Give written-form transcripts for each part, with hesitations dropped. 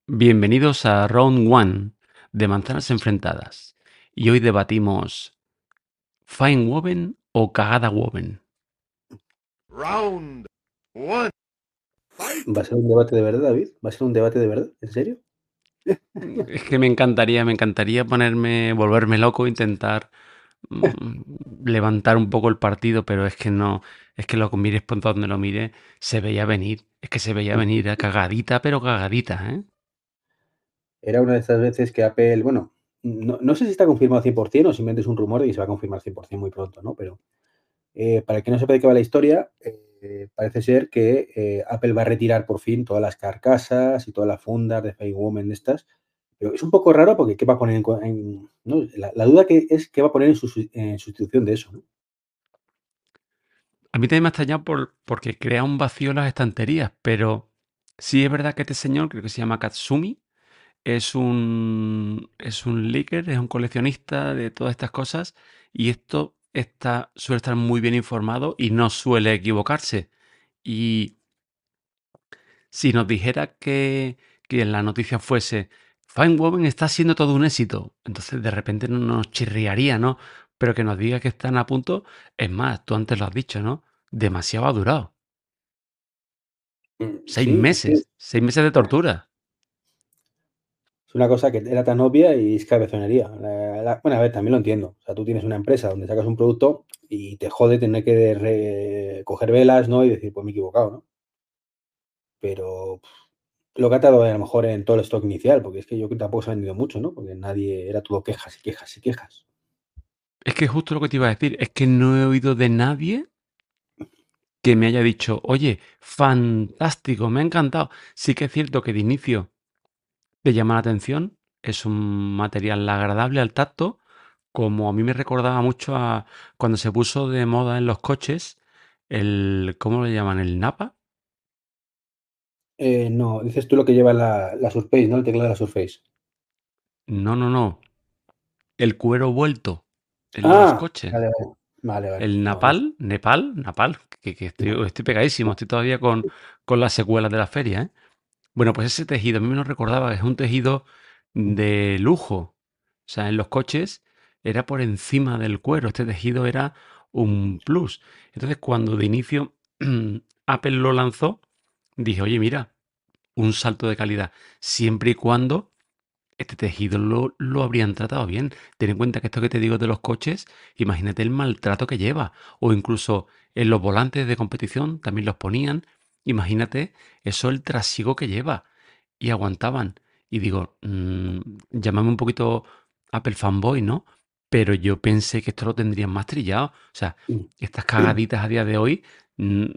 Bienvenidos a Round One de Manzanas Enfrentadas. Y hoy debatimos Fine Woven o Cagada Woven. Round one. ¿Va a ser un debate de verdad, David? ¿Va a ser un debate de verdad? ¿En serio? Es que me encantaría volverme loco, intentar levantar un poco el partido, pero es que lo mires por donde lo mires, se veía venir. Es que se veía venir, cagadita, pero cagadita, ¿eh? Era una de estas veces que Apple, bueno, no sé si está confirmado 100% o simplemente es un rumor de que se va a confirmar 100% muy pronto, ¿no? Pero para el que no sepa de qué va la historia, parece ser que Apple va a retirar por fin todas las carcasas y todas las fundas de Fake Woman de estas. Pero es un poco raro porque ¿qué va a poner ¿no? La duda que es qué va a poner en sustitución de eso, ¿no? A mí también me ha extrañado porque crea un vacío en las estanterías, pero sí es verdad que este señor, creo que se llama Katsumi, es un leaker, es un coleccionista de todas estas cosas y suele estar muy bien informado y no suele equivocarse. Y si nos dijera que en la noticia fuese Fine está siendo todo un éxito, entonces de repente no nos chirriaría, ¿no? Pero que nos diga que están a punto, es más, tú antes lo has dicho, ¿no? Demasiado ha durado. Seis Sí, es que meses, 6 meses de tortura. es una cosa que era tan obvia y es cabezonería. Bueno, a ver, también lo entiendo. O sea, tú tienes una empresa donde sacas un producto y te jode tener que coger velas, ¿no? Y decir, pues me he equivocado, ¿no? Pero lo que ha tardado a lo mejor en todo el stock inicial, porque es que yo creo que tampoco se ha vendido mucho, ¿no? Porque nadie, era todo quejas y quejas y quejas. Es que justo lo que te iba a decir, es que no he oído de nadie que me haya dicho, oye, fantástico, me ha encantado. Sí que es cierto que de inicio te llama la atención, es un material agradable al tacto, como a mí me recordaba mucho a cuando se puso de moda en los coches ¿cómo lo llaman? ¿El Napa? No, dices tú lo que lleva la Surface, ¿no? El teclado de la Surface. No, no, no, el cuero vuelto en los Ah, coches. vale, vale. Vale, vale. El No, no sé. Napal, que No. estoy pegadísimo, estoy todavía con las secuelas de la feria, ¿eh? Bueno, pues ese tejido a mí me lo recordaba, es un tejido de lujo. O sea, en los coches era por encima del cuero, este tejido era un plus. Entonces, cuando de inicio Apple lo lanzó, dije, oye, mira, un salto de calidad, siempre y cuando este tejido lo habrían tratado bien. Ten en cuenta que esto que te digo de los coches, imagínate el maltrato que lleva. O incluso en los volantes de competición también los ponían. Imagínate eso el trasiego que lleva. Y aguantaban. Y digo, llámame un poquito Apple fanboy, ¿no? Pero yo pensé que esto lo tendrían más trillado. O sea, Mm. estas cagaditas a día de hoy mm,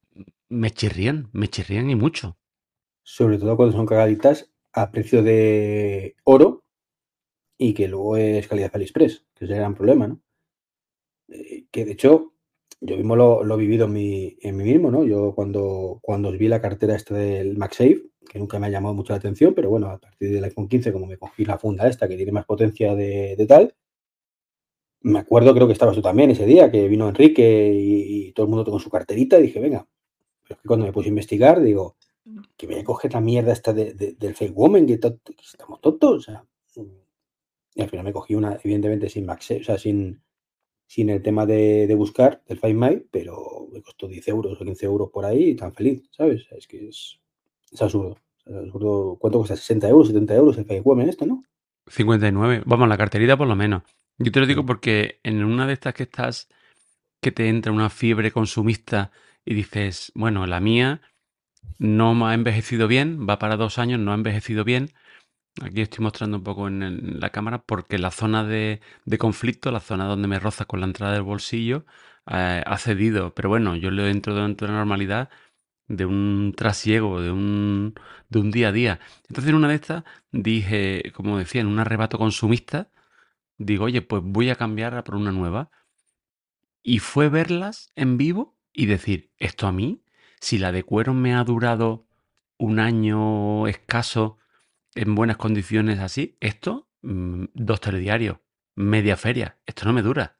me chirrían y mucho. Sobre todo cuando son cagaditas a precio de oro y que luego es calidad AliExpress, que es el gran problema, ¿no? Que de hecho, yo mismo lo he vivido en mí mismo, ¿no? Yo cuando os vi la cartera esta del MagSafe, que nunca me ha llamado mucho la atención, pero bueno, a partir del iPhone 15, como me cogí la funda esta, que tiene más potencia de tal, me acuerdo, creo que estabas tú también ese día, que vino Enrique y todo el mundo con su carterita, y dije, venga, pero es que cuando me puse a investigar, digo, que me voy a coger la mierda esta del Fake Woman, que estamos tontos, o sea, y al final me cogí una, evidentemente sin MagSafe, o sea, sin el tema de buscar del Find My, pero me costó 10 euros o 15 euros por ahí y tan feliz, ¿sabes? Es que es absurdo. Es absurdo. ¿Cuánto cuesta? 60 euros, 70 euros el Find Woman esto, ¿no? 59, vamos, la carterita por lo menos. Yo te lo digo Mm. porque en una de estas que te entra una fiebre consumista y dices, bueno, la mía no me ha envejecido bien, va para 2 años, no ha envejecido bien. Aquí estoy mostrando un poco en la cámara porque la zona de conflicto, la zona donde me roza con la entrada del bolsillo, ha cedido. Pero bueno, yo le entro dentro de la normalidad de un trasiego, de un día a día. Entonces en una de estas dije, como decía, en un arrebato consumista, digo, oye, pues voy a cambiarla por una nueva. Y fue verlas en vivo y decir, esto a mí, si la de cuero me ha durado un año escaso en buenas condiciones así, esto, 2 telediarios, media feria, esto no me dura.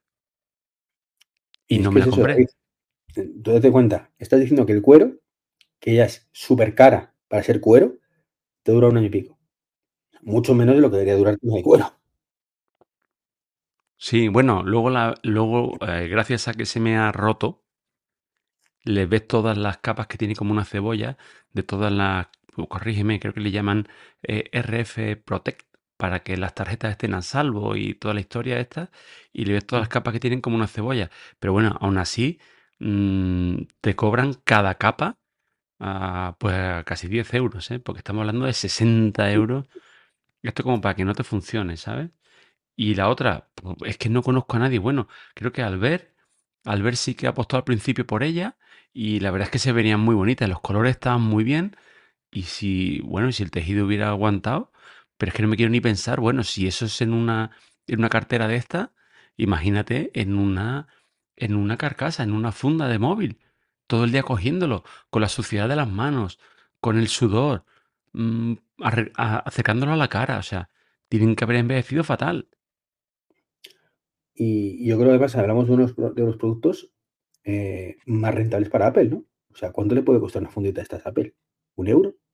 Y Y es no que me es la eso, compré. David. Tú date cuenta, estás diciendo que el cuero, que ya es súper cara para ser cuero, te dura un año y pico. mucho menos de lo que debería durar el cuero. Sí, bueno, luego, gracias a que se me ha roto, le ves todas las capas que tiene como una cebolla, de todas las, corrígeme, creo que le llaman RF Protect, para que las tarjetas estén a salvo y toda la historia esta, y le ves todas las capas que tienen como una cebolla. Pero bueno, aún así, te cobran cada capa pues a casi 10 euros, ¿eh? Porque estamos hablando de 60 euros. Esto como para que no te funcione, ¿sabes? Y la otra, pues, es que no conozco a nadie. Bueno, creo que Albert sí que apostó al principio por ella y la verdad es que se venían muy bonitas. Los colores estaban muy bien y si, bueno, si el tejido hubiera aguantado, pero es que no me quiero ni pensar, bueno, si eso es en una cartera de esta, imagínate en una carcasa, en una funda de móvil, todo el día cogiéndolo, con la suciedad de las manos, con el sudor, acercándolo a la cara, o sea, tienen que haber envejecido fatal. Y yo creo que además hablamos de unos productos más rentables para Apple, ¿no? O sea, ¿cuánto le puede costar una fundita de estas a Apple? ¿1 euro? O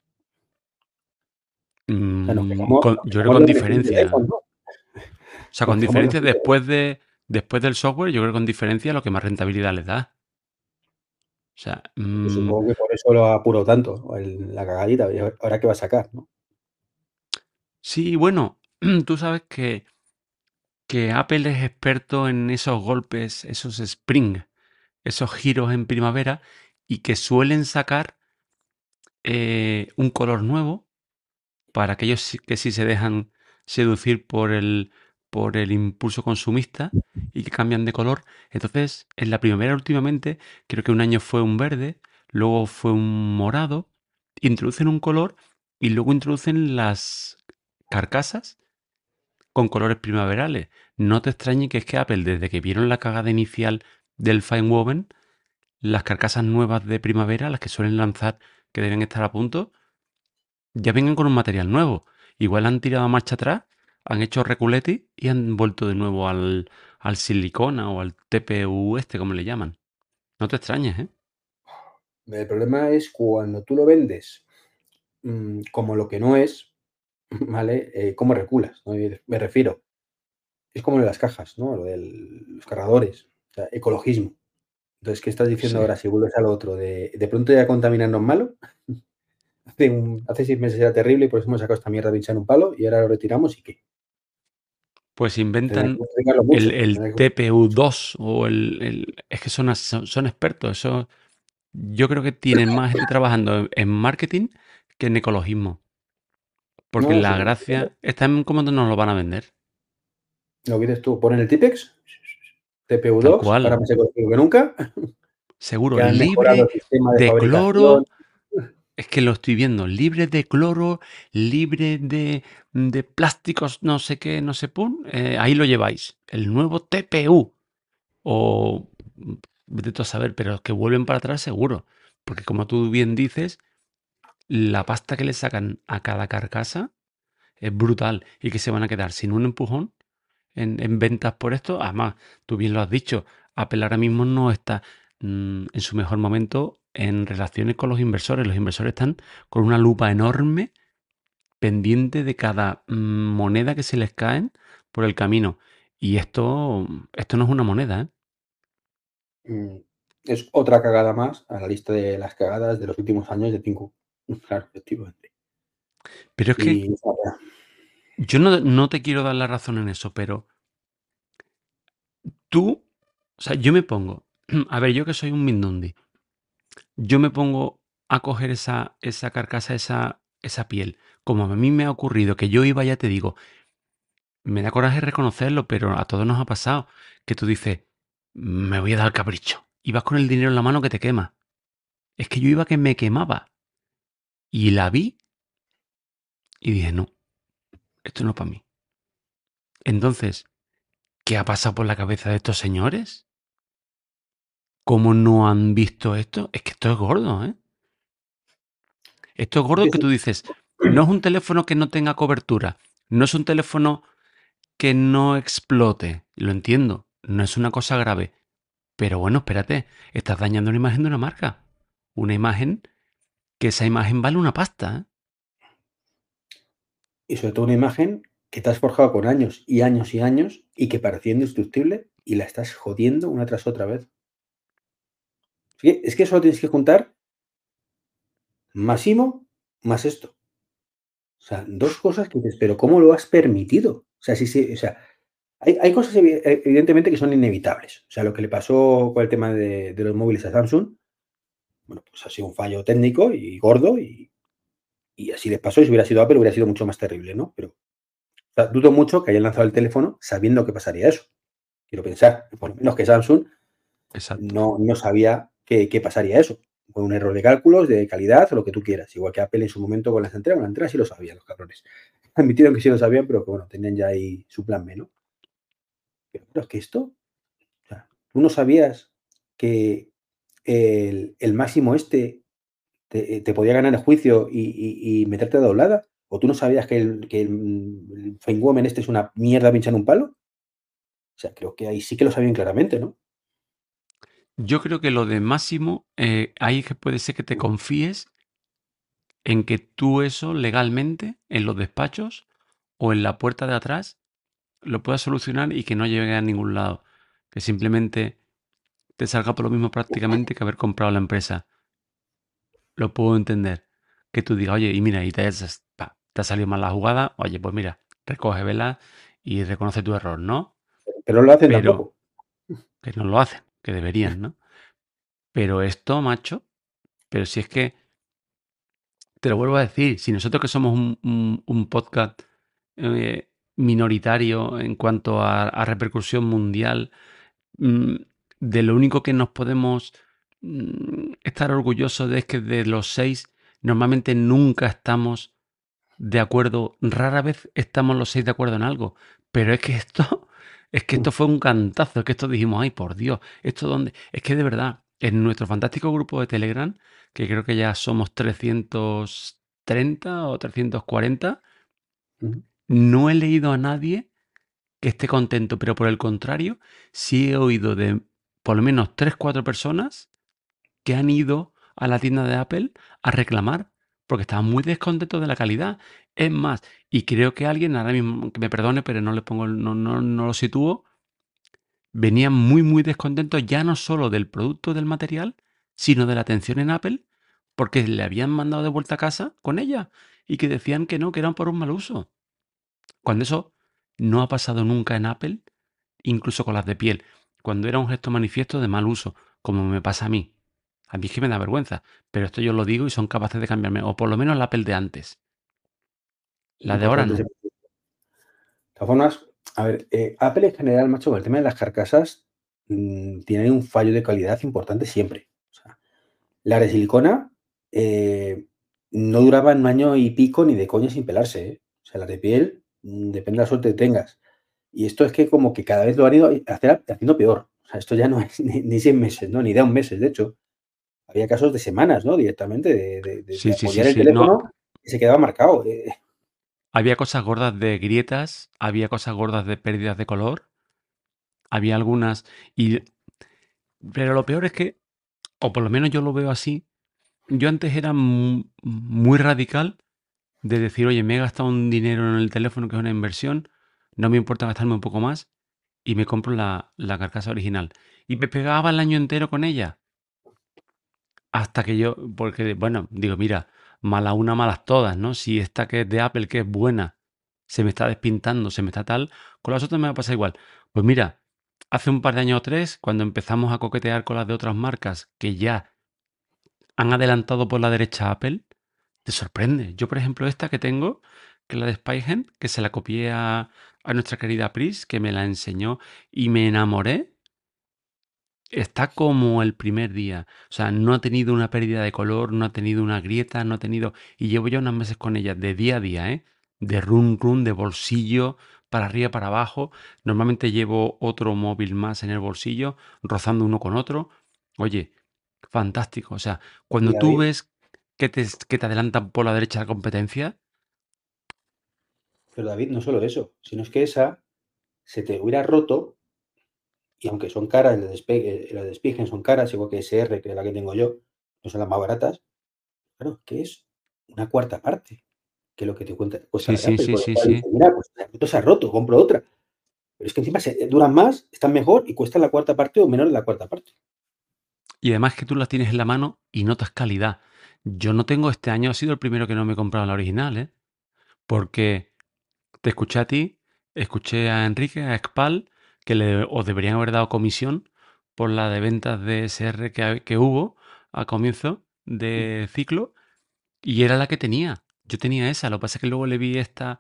sea, nos Yo creo quejamos con de beneficios del diferencia. iPhone, ¿no? O sea, Nos con quejamos de diferencia después del software, yo creo que con diferencia lo que más rentabilidad les da. O sea, pues supongo que por eso lo apuró tanto, la cagadita, y ahora qué va a sacar, ¿no? sí, bueno, tú sabes que Apple es experto en esos golpes, esos spring, esos giros en primavera y que suelen sacar un color nuevo para aquellos que sí se dejan seducir por el impulso consumista y que cambian de color. Entonces, en la primavera últimamente, creo que un año fue un verde, luego fue un morado, introducen un color y luego introducen las carcasas con colores primaverales. No te extrañe que es que Apple, desde que vieron la cagada inicial del Fine Woven, las carcasas nuevas de primavera, las que suelen lanzar, que deben estar a punto, ya vengan con un material nuevo. Igual han tirado marcha atrás, han hecho reculeti y han vuelto de nuevo al silicona o al TPU este, como le llaman. No te extrañes, ¿eh? El problema es cuando tú lo vendes como lo que no es, ¿vale? ¿Cómo reculas? ¿No? Me refiero, es como lo de las cajas, ¿no? Lo de los cargadores, o sea, ecologismo. Entonces, ¿qué estás diciendo Sí. ahora si vuelves al otro? De pronto ya contaminarnos malo. Hace 6 meses era terrible y por eso hemos sacado esta mierda pinchar en un palo y ahora lo retiramos y ¿qué? Pues Tendrán que inventan modificarlo mucho. el TPU2 o es que son expertos. Eso, yo creo que tienen más gente trabajando en marketing que en ecologismo. Porque No, si la gracia está en cómo nos lo van a vender. lo que dices tú, ponen el Tipex, Tal TPU2, ahora cual. más ecológico que nunca, Seguro, que han mejorado libre el sistema de de fabricación. cloro. Es que lo estoy viendo, libre de cloro, libre de plásticos, no sé qué, no sé pun. Ahí lo lleváis. El nuevo TPU. O vete tú a saber, pero es que vuelven para atrás seguro. Porque como tú bien dices, la pasta que le sacan a cada carcasa es brutal. Y que se van a quedar sin un empujón en ventas por esto. Además, tú bien lo has dicho, Apple ahora mismo no está en su mejor momento en relaciones con los inversores. Los inversores están con una lupa enorme pendiente de cada moneda que se les caen por el camino. Y esto no es una moneda, ¿eh? Mm, es otra cagada más a la lista de las cagadas de los últimos años de Tim Cook. Claro, efectivamente. Pero es que Y yo no te quiero dar la razón en eso, pero tú, o sea, yo me pongo, a ver, yo que soy un Mindundi, yo me pongo a coger esa carcasa, esa piel, como a mí me ha ocurrido, que yo iba, ya te digo, me da coraje reconocerlo, pero a todos nos ha pasado, que tú dices, me voy a dar el capricho, y vas con el dinero en la mano que te quema. Es que yo iba que me quemaba, y la vi, y dije, no, esto no es para mí. Entonces, ¿qué ha pasado por la cabeza de estos señores? ¿Cómo no han visto esto? Es que esto es gordo, ¿eh? Esto es gordo que tú dices, no es un teléfono que no tenga cobertura, no es un teléfono que no explote, lo entiendo, no es una cosa grave, pero bueno, espérate, estás dañando una imagen de una marca, una imagen que esa imagen vale una pasta, ¿eh? y sobre todo una imagen que te has forjado con años y años y años y que parecía indestructible y la estás jodiendo una tras otra vez. Es que solo tienes que juntar más IMO más esto. O sea, dos cosas que dices, pero ¿cómo lo has permitido? O sea, sí, sí, o sea, hay cosas evidentemente que son inevitables. O sea, lo que le pasó con el tema de los móviles a Samsung, bueno, pues ha sido un fallo técnico y gordo y así les pasó. Y si hubiera sido Apple hubiera sido mucho más terrible, ¿no? Pero o sea, dudo mucho que hayan lanzado el teléfono sabiendo que pasaría eso. Quiero pensar, por lo menos que Samsung Exacto. no sabía que pasaría eso. Fue un error de cálculos, de calidad o lo que tú quieras. Igual que Apple en su momento con las entregas sí lo sabían los cabrones. Admitieron que sí lo sabían, pero que bueno, tenían ya ahí su plan B, ¿no? Pero es que esto, o sea, tú no sabías que el máximo este te podía ganar el juicio y meterte a doblada. ¿O tú no sabías que el Feinwoman este es una mierda pinchando un palo? O sea, creo que ahí sí que lo sabían claramente, ¿no? Yo creo que lo de Máximo, ahí es que puede ser que te confíes en que tú eso legalmente, en los despachos o en la puerta de atrás, lo puedas solucionar y que no llegue a ningún lado. Que simplemente te salga por lo mismo prácticamente que haber comprado la empresa. Lo puedo entender. Que tú digas, oye, y mira, te ha salido mal la jugada, oye, pues mira, recoge vela y reconoce tu error, ¿no? Pero no lo hacen Pero tampoco. que no lo hacen, que deberían, ¿no? Pero esto, macho, pero si es que, te lo vuelvo a decir, si nosotros que somos un podcast minoritario en cuanto a repercusión mundial, mm, de lo único que nos podemos estar orgullosos de es que de los 6 normalmente nunca estamos de acuerdo, rara vez estamos los 6 de acuerdo en algo, pero es que esto, es que esto fue un cantazo, es que esto dijimos, ay, por Dios, ¿esto dónde? Es que de verdad, en nuestro fantástico grupo de Telegram, que creo que ya somos 330 o 340, Ujú. no he leído a nadie que esté contento, pero por el contrario, sí he oído de por lo menos 3 4 personas que han ido a la tienda de Apple a reclamar porque estaban muy descontentos de la calidad. Es más, y creo que alguien, ahora mismo que me perdone, pero no le pongo, no lo sitúo, venían muy, muy descontentos ya no solo del producto del material, sino de la atención en Apple, porque le habían mandado de vuelta a casa con ella y que decían que no, que eran por un mal uso. Cuando eso no ha pasado nunca en Apple, incluso con las de piel, cuando era un gesto manifiesto de mal uso, como me pasa a mí. A mí es que me da vergüenza, pero esto yo lo digo y son capaces de cambiarme, o por lo menos la Apple de antes. La de ahora Importante ese no. punto. De todas formas, a ver, Apple en general, macho, con el tema de las carcasas, tiene un fallo de calidad importante siempre. O sea, las de silicona no duraban un año y pico ni de coña sin pelarse, ¿eh? O sea, las de piel, depende de la suerte que tengas. Y esto es que como que cada vez lo han ido haciendo peor. O sea, esto ya no es ni 6 meses, ¿no? Ni de un mes, de hecho. Había casos de semanas, ¿no? Directamente de Sí, sí, sí, apoyar el sí. No, teléfono y se quedaba marcado. había cosas gordas de grietas, había cosas gordas de pérdidas de color, había algunas y pero lo peor es que, o por lo menos yo lo veo así, yo antes era muy radical de decir, oye, me he gastado un dinero en el teléfono que es una inversión, no me importa gastarme un poco más y me compro la carcasa original. Y me pegaba el año entero con ella. Hasta que yo, porque, bueno, digo, mira, mala una, malas todas, ¿no? Si esta que es de Apple, que es buena, se me está despintando, se me está tal, con las otras me va a pasar igual. Pues mira, hace un par de años o tres, cuando empezamos a coquetear con las de otras marcas que ya han adelantado por la derecha a Apple, te sorprende. Yo, por ejemplo, esta que tengo, que es la de Spygen, que se la copié a nuestra querida Pris, que me la enseñó y me enamoré, está como el primer día. O sea, no ha tenido una pérdida de color, no ha tenido una grieta, no ha tenido... Y llevo ya unos meses con ella, de día a día, ¿eh? De run run, de bolsillo, para arriba, para abajo. Normalmente llevo otro móvil más en el bolsillo, rozando uno con otro. Oye, fantástico. O sea, Y cuando tú David, ves que te adelantan por la derecha la competencia, pero David, no solo eso, sino es que esa se te hubiera roto y aunque son caras, las de Spigen son caras, igual que SR, que es la que tengo yo, no son las más baratas, claro, que es una cuarta parte. que lo que te cuesta Sí, la de sí, Apple, sí, con lo sí, cual sí. dices: "Mira, pues esto se ha roto, compro otra". Pero es que encima duran más, están mejor y cuestan la cuarta parte o menos de la cuarta parte. Y además que tú las tienes en la mano y notas calidad. Yo no tengo este año, ha sido el primero que no me he comprado la original, ¿eh? Porque te escuché a ti, escuché a Enrique, a Expal, que os deberían haber dado comisión por la de ventas de SR que hubo a comienzo de ciclo, y era la que tenía. Yo tenía esa, lo que pasa es que luego le vi esta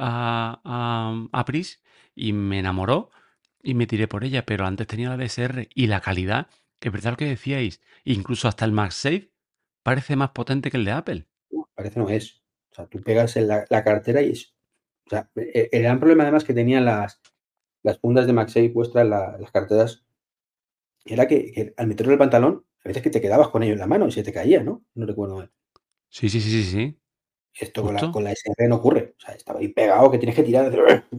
a Pris y me enamoró y me tiré por ella, pero antes tenía la DSR y la calidad, es verdad lo que decíais, incluso hasta el MagSafe parece más potente que el de Apple. Parece no es. O sea, tú pegas en la cartera y es. O sea, el gran problema además que tenían las fundas de MagSafe vuestras, las carteras, era que al meterlo en el pantalón, a veces que te quedabas con ello en la mano y se te caía, ¿no? No recuerdo mal. Sí, sí, sí, sí, sí, Esto con la, justo. con la SR no ocurre. O sea, estaba ahí pegado que tienes que tirar.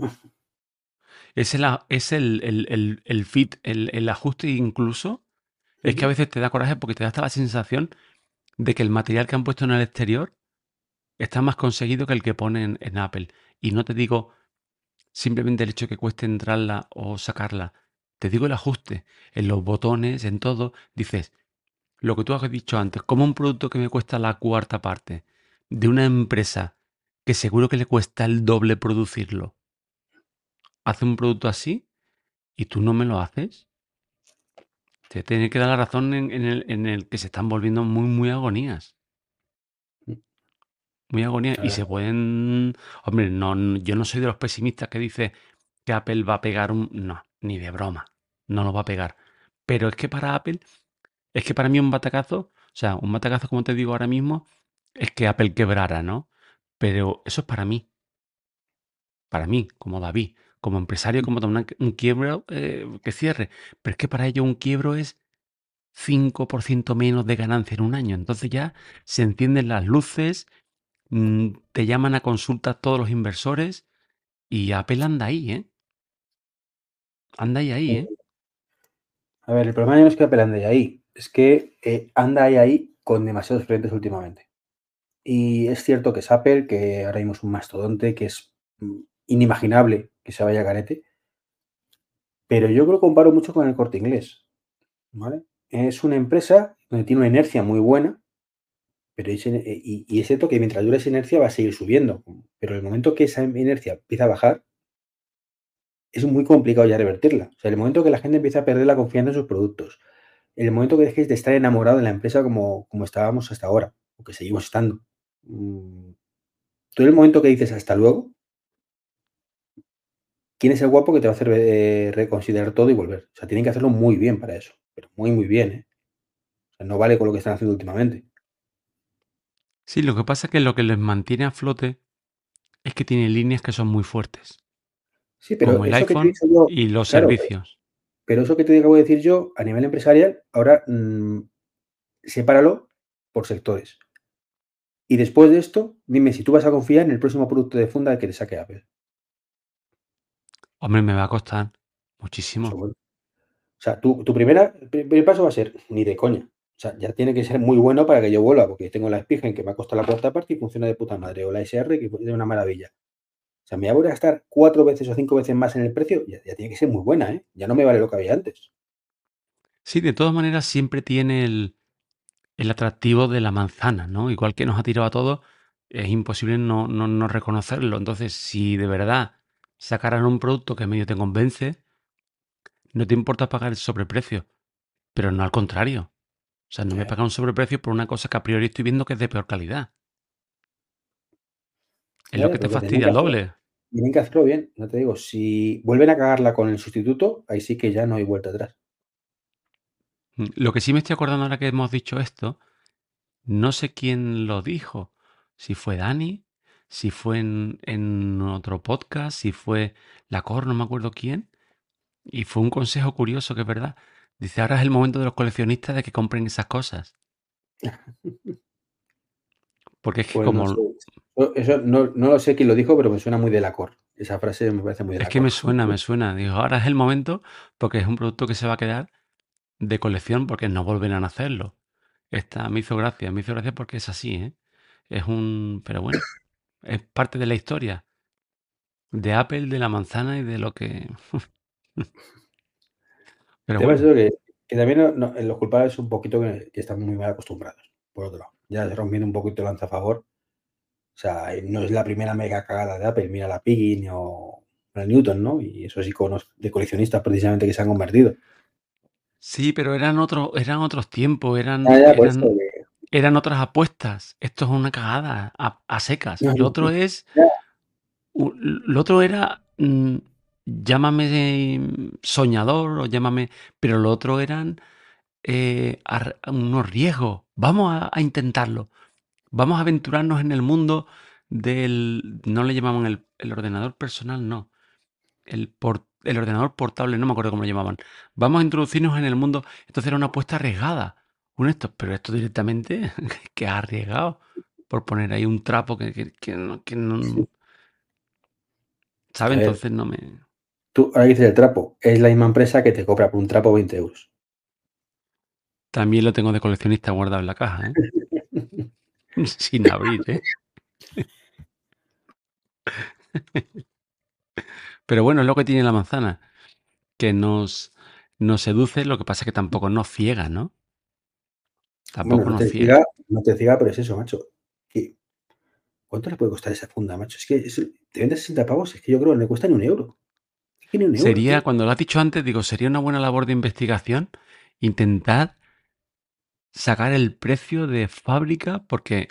Es el fit, el ajuste incluso. Es que a veces te da coraje porque te da hasta la sensación de que el material que han puesto en el exterior está más conseguido que el que ponen en Apple. Y no te digo simplemente el hecho de que cueste entrarla o sacarla. Te digo el ajuste en los botones, en todo. Dices, lo que tú has dicho antes, como un producto que me cuesta la cuarta parte de una empresa que seguro que le cuesta el doble producirlo, hace un producto así y tú no me lo haces. Te tiene que dar la razón en el que se están volviendo muy, muy agonías. Muy agonías. La Y verdad. se pueden. Hombre, no, yo no soy de los pesimistas que dice que Apple va a pegar un. No, ni de broma. No lo va a pegar. Pero es que para Apple, es que para mí un batacazo, o sea, un batacazo, como te digo ahora mismo, es que Apple quebrara, ¿no? Pero eso es para mí, como David, como empresario, como un quiebro que cierre. Pero es que para ello un quiebro es 5% menos de ganancia en un año. Entonces ya se encienden las luces, te llaman a consulta todos los inversores y Apple anda ahí, ¿eh? Anda ahí, ¿eh? A ver, el problema ya no es que Apple ande ahí, es que anda ahí con demasiados frentes últimamente. Y es cierto que es Apple, que ahora mismo es un mastodonte, que es inimaginable que se vaya a garete, pero yo lo comparo mucho con el Corte Inglés, ¿vale? Es una empresa donde tiene una inercia muy buena, pero y es cierto que mientras dure esa inercia va a seguir subiendo, pero el momento que esa inercia empieza a bajar, es muy complicado ya revertirla. O sea, el momento que la gente empieza a perder la confianza en sus productos, el momento que dejéis de estar enamorado de la empresa como estábamos hasta ahora, o que seguimos estando. Tú en el momento que dices hasta luego, ¿quién es el guapo que te va a hacer reconsiderar todo y volver? O sea, tienen que hacerlo muy bien para eso, pero muy, muy bien, ¿eh? O sea, no vale con lo que están haciendo últimamente. Sí, lo que pasa es que lo que les mantiene a flote es que tienen líneas que son muy fuertes, Sí, pero como el eso que te he iPhone dicho yo, y los claro, servicios. pero eso que te acabo de decir yo a nivel empresarial, ahora sepáralo por sectores. Y después de esto, dime si tú vas a confiar en el próximo producto de funda que te saque Apple. Hombre, me va a costar Eso muchísimo. bueno. O sea, tu primer paso va a ser ni de coña. O sea, ya tiene que ser muy bueno para que yo vuelva, porque tengo la Spigen que me ha costado la cuarta parte y funciona de puta madre, o la SR que es de una maravilla. O sea, me voy a gastar 4 veces o 5 veces más en el precio, ya tiene que ser muy buena, ¿eh? Ya no me vale lo que había antes. Sí, de todas maneras siempre tiene el atractivo de la manzana, ¿no? Igual que nos ha tirado a todos, es imposible no reconocerlo. Entonces, si de verdad sacaran un producto que medio te convence, no te importa pagar el sobreprecio, pero no al contrario. O sea, no me Ya, paga un sobreprecio por una cosa que a priori estoy viendo que es de peor calidad. Es lo ya, que te pero que tienen fastidia que el hacerlo. doble. Tienen que hacerlo bien, no te digo. Si vuelven a cagarla con el sustituto, ahí sí que ya no hay vuelta atrás. Lo que sí me estoy acordando ahora que hemos dicho esto, no sé quién lo dijo. Si fue Dani, si fue en otro podcast, si fue la Cor, no me acuerdo quién. Y fue un consejo curioso, que es verdad. Dice, ahora es el momento de los coleccionistas de que compren esas cosas. Porque es que Pues no sé. como... Eso no lo sé quién lo dijo, pero me suena muy de la cor. Esa frase me parece muy de Es la que cor. me suena, me suena. Dijo, ahora es el momento porque es un producto que se va a quedar de colección porque no volverán a hacerlo. Esta me hizo gracia porque es así, ¿eh? Es un... Pero bueno. Es parte de la historia de Apple, de la manzana y de lo que... El Pero tema es bueno, eso que también los culpables son un poquito que están muy mal acostumbrados, por otro lado. Ya rompiendo un poquito el lanza a favor. O sea, no es la primera mega cagada de Apple. Mira la Piggy o la Newton, ¿no? Y esos iconos de coleccionistas precisamente que se han convertido. sí, pero eran otros tiempos, Ya, ya, por eso. eran otras apuestas. Esto es una cagada a secas. No, Lo no, otro es, ya, lo otro era, llámame soñador o llámame, pero lo otro eran unos riesgos. Vamos a intentarlo. Vamos a aventurarnos en el mundo no le llamaban el ordenador personal, no. El ordenador portable, no me acuerdo cómo lo llamaban. Vamos a introducirnos en el mundo. Entonces era una apuesta arriesgada. Pero esto directamente, que ha arriesgado por poner ahí un trapo que no, ¿sabe? a ver, Entonces no me... tú ahora dices el trapo. Es la misma empresa que te cobra por un trapo 20 euros. También lo tengo de coleccionista guardado en la caja, ¿eh? Sin abrir, ¿eh? Pero bueno, es lo que tiene la manzana, que nos seduce, lo que pasa es que tampoco nos ciega, ¿no? Bueno, Tampoco nos ciega. no te ciega, pero es eso, macho. ¿Qué- ¿Cuánto le puede costar esa funda, macho? Es que te vendes 60 pavos, es que yo creo que no le cuesta ni un euro. Es que ni un euro, Sería, tío. cuando lo has dicho antes, digo, sería una buena labor de investigación intentar sacar el precio de fábrica, porque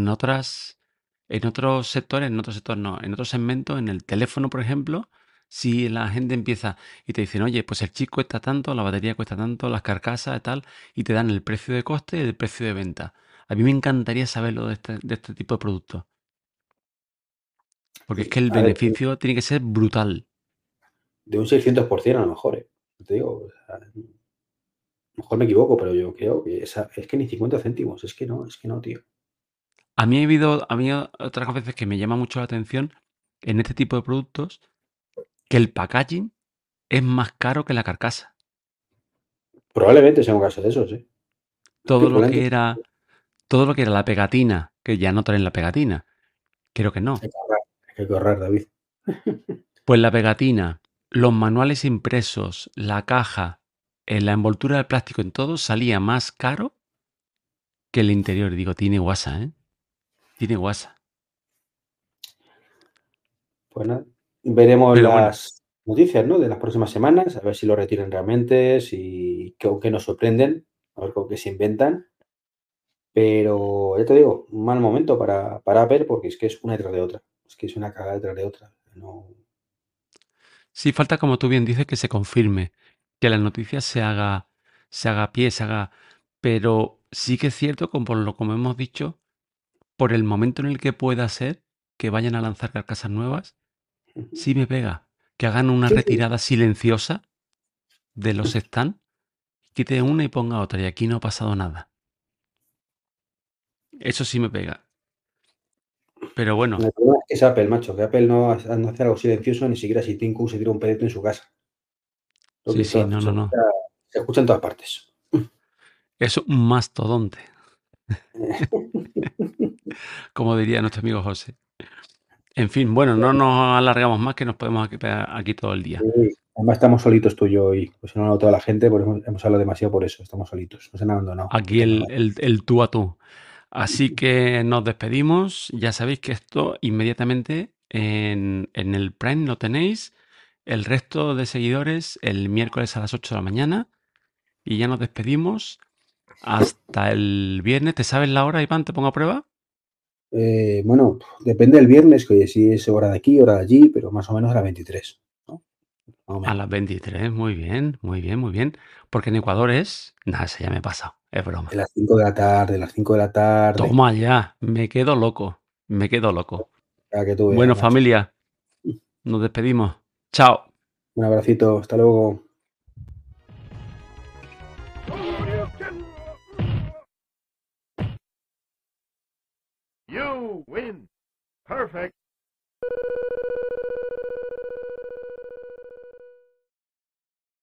en otros sectores no, en otros segmentos, en el teléfono, por ejemplo, si la gente empieza y te dicen, oye, pues el chip cuesta tanto, la batería cuesta tanto, las carcasas y tal, y te dan el precio de coste y el precio de venta. A mí me encantaría saberlo de este tipo de productos, porque es que el A ver, beneficio tiene que ser brutal. de un 600% a lo mejor, ¿eh? Te digo, o sea, a lo mejor me equivoco, pero yo creo que es que ni 50 céntimos, es que no, tío. A mí otras veces que me llama mucho la atención en este tipo de productos que el packaging es más caro que la carcasa. Probablemente sea un caso de esos, ¿eh? Todo lo que Probablemente era, todo lo que era la pegatina, que ya no traen la pegatina, creo que no. hay que ahorrar, David. Pues la pegatina, los manuales impresos, la caja, la envoltura de plástico en todo salía más caro que el interior. Digo, tiene guasa, ¿eh? Tiene guasa. Pues nada, veremos Pero bueno, las noticias, ¿no? De las próximas semanas, a ver si lo retiran realmente, si con qué nos sorprenden, a ver con qué se inventan. Pero ya te digo, un mal momento para Apple porque es que es una detrás de otra. Es que es una cagada detrás de otra. No, sí falta, como tú bien dices, que se confirme, que la noticia se haga pie, se haga... Pero sí que es cierto, como hemos dicho, por el momento en el que pueda ser que vayan a lanzar carcasas nuevas, sí me pega. Que hagan una sí, sí. retirada silenciosa de los stands, quite una y ponga otra, y aquí no ha pasado nada. Eso sí me pega. Pero bueno, El problema es que es Apple, macho, que Apple no hace algo silencioso ni siquiera si Tim Cook se tira un pedete en su casa. Lo sí, que sí, no, no, no. se escucha en todas partes. Es un mastodonte, como diría nuestro amigo José. En fin, bueno, no nos alargamos más, que nos podemos aquí, pegar aquí todo el día. Sí, además estamos solitos tú y yo hoy. Pues no lo ha notado la gente, pues hemos hablado demasiado por eso. Estamos solitos. Nos han abandonado. Aquí Puta madre. el tú a tú. Así que nos despedimos. Ya sabéis que esto inmediatamente en el Prime lo tenéis. El resto de seguidores el miércoles a las 8 de la mañana. Y ya nos despedimos hasta el viernes. ¿Te sabes la hora, Iván? ¿Te pongo a prueba? Bueno, depende del viernes, que oye, si es hora de aquí, hora de allí, pero más o menos a las 23, ¿no? Más o A menos. las 23. Muy bien, muy bien, muy bien. Porque en Ecuador es... Nada, ese ya me he pasado. Es De broma. las 5 de la tarde, las 5 de la tarde. Toma ya. Me quedo loco. Me quedo loco. Para que tú veas, Bueno, macho. familia, nos despedimos. Chao. Un abracito, hasta luego. You win. Perfect.